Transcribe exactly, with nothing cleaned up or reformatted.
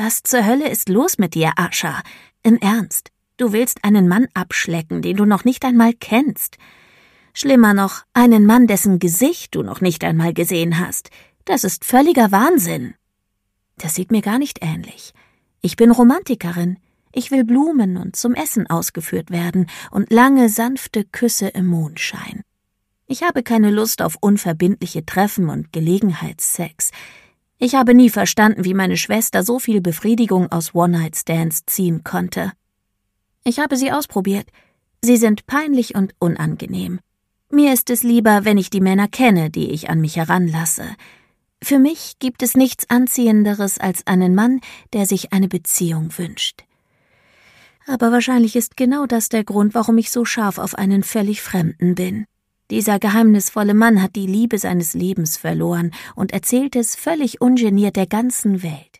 Was zur Hölle ist los mit dir, Ascha? Im Ernst, du willst einen Mann abschlecken, den du noch nicht einmal kennst. Schlimmer noch, einen Mann, dessen Gesicht du noch nicht einmal gesehen hast. Das ist völliger Wahnsinn. Das sieht mir gar nicht ähnlich. Ich bin Romantikerin. Ich will Blumen und zum Essen ausgeführt werden und lange, sanfte Küsse im Mondschein. Ich habe keine Lust auf unverbindliche Treffen und Gelegenheitssex. Ich habe nie verstanden, wie meine Schwester so viel Befriedigung aus One-Night-Stands ziehen konnte. Ich habe sie ausprobiert. Sie sind peinlich und unangenehm. Mir ist es lieber, wenn ich die Männer kenne, die ich an mich heranlasse. Für mich gibt es nichts Anziehenderes als einen Mann, der sich eine Beziehung wünscht. Aber wahrscheinlich ist genau das der Grund, warum ich so scharf auf einen völlig Fremden bin. Dieser geheimnisvolle Mann hat die Liebe seines Lebens verloren und erzählt es völlig ungeniert der ganzen Welt.